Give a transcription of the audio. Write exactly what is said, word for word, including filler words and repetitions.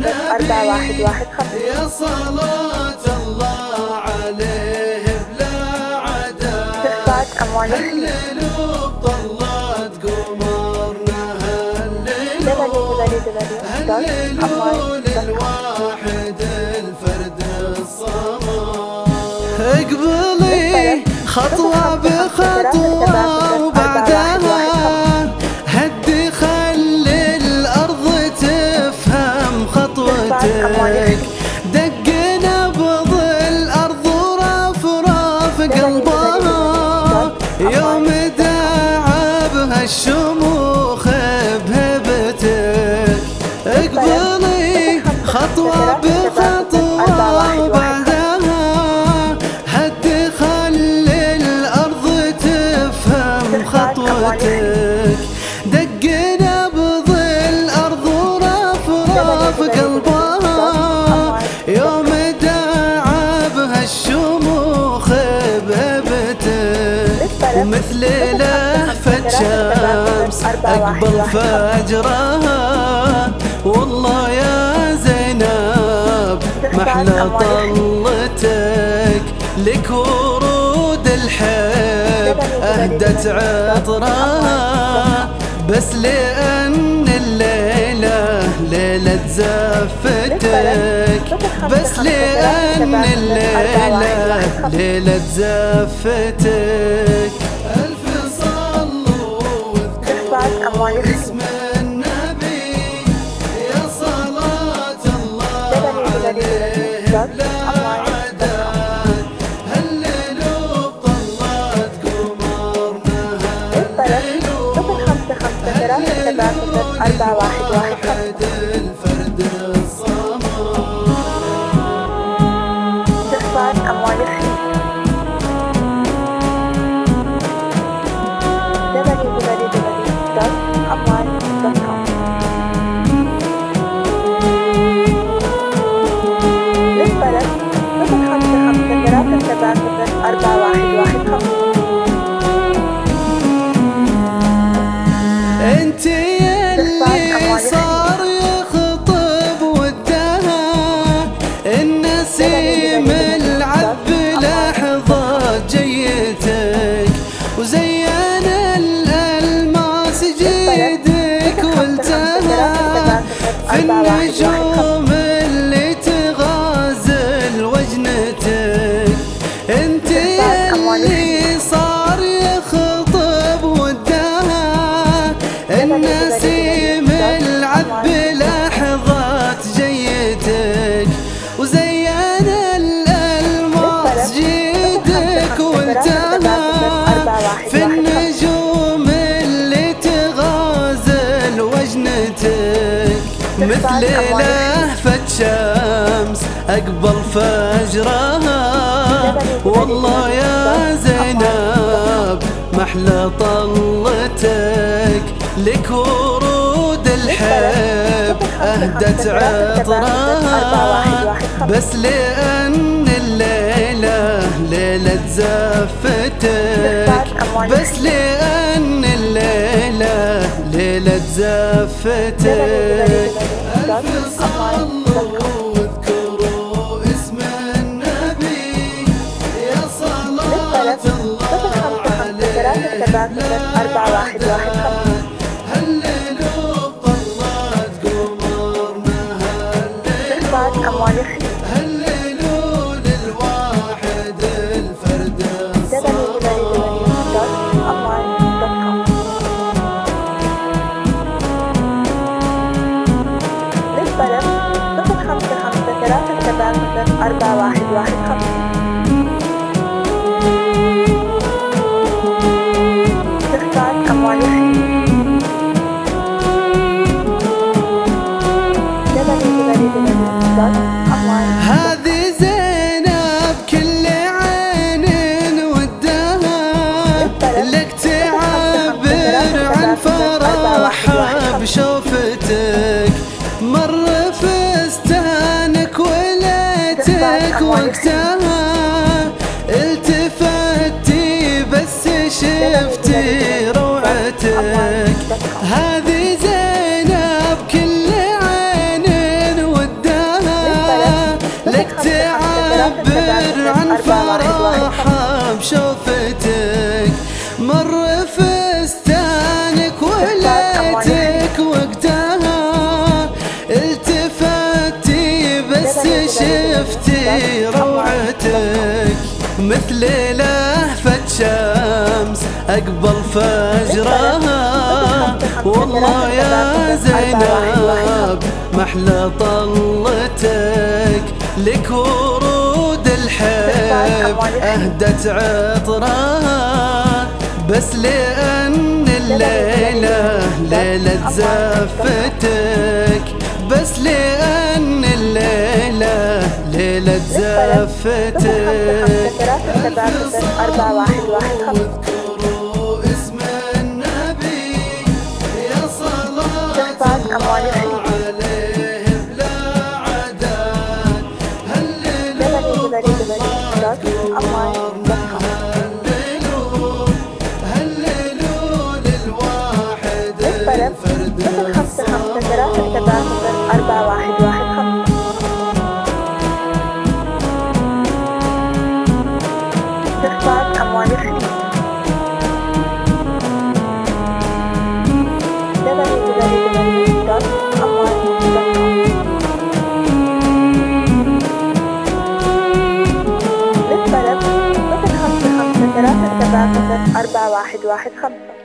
صفر أربعة واحد واحد خمسة. يا صلاة الله عليه بلا عدد. استخفاف أموال هللوا بطلات قمرنا هللوا هللوا للواحد الفرد الصمد. اقبلي خطوة بخطوة وبعدها هدي خلي الأرض تفهم خطوتك. دق نبض الأرض ورفرف قلبها يوم داعبها الشموخ بهبتك. اقبلي خطوة بخطوة وبعدها هدي خلي الأرض تفهم خطوتك. دق نبض الأرض ورفرف قلبها يوم داعبها الشموخ بهبتك. ومثل لهفة شمس أقبل فجرها والله يا زينب محلى طلتك. لك ورود الحب أهدت عطرها بس لأن الليلة ليلة زفتك. بس لأن الليلة ليلة زفتك. ألف صلوا واذكروا اسم النبي يا صلاة الله عليه بلا عدد. هللوا بطلات قمرنا هللوا هللوا للواحد الفرد الصمد. استخفاف أموال أربعة واحد واحد خمسة. انت يلي صار يخطب ودها النسيم العب لحظة جيتك. وزين الألماس جيدك والتها في النجوم اللي تغازل وجنتك. انت اللي صار يخطب ودها النسيم العب لحظات جيتك. وزين الألماس جيدك وانتهى في النجوم اللي تغازل وجنتك. مثل لهفة شمس أقبل فجرها والله يا زينب محلى طلتك. لك ورود الحب أهدت عطرها بس لأن الليلة ليلة زفتك. بس لأن الليلة ليلة زفتك. ألف صلوا واذكروا اسم النبي يا صلاة الله عليه أربعة واحد واحد خمسة. هللوا بطلات قمرنا هللوا هللوا للواحد الفرد الصمد. أربعة واحد واحد خمسة. استخفاف أموال هذه زينب كل عين ودها لك تعبر عن فرحها بشوفتك. مر فستانك وليتك وقتها التفتي بس شفتي روعتك. هذه زينب كل عين ودها مر فستانك وليتك وقتها التفتي بس شفتي روعتك مثل لهفة شمس أقبل فجرها. والله يا زينب محلى طلتك لك ورود الحب أهدت عطرها بس لأن الليلة ليلة زفتك بس لأن الليلة ليلة زفتك. أربعة واحد واحد خمسة اذكروا اسم النبي يا صلاة الله عليه بلا عدد. هللوا هللوا هللوا للواحد الفرد خمسة خمسة ثلاثة سبعة أربعة واحد واحد خمسة. استخراج أموال الخليج. للطلب صفر خمسة خمسة ثلاثة سبعة أربعة واحد واحد خمسة.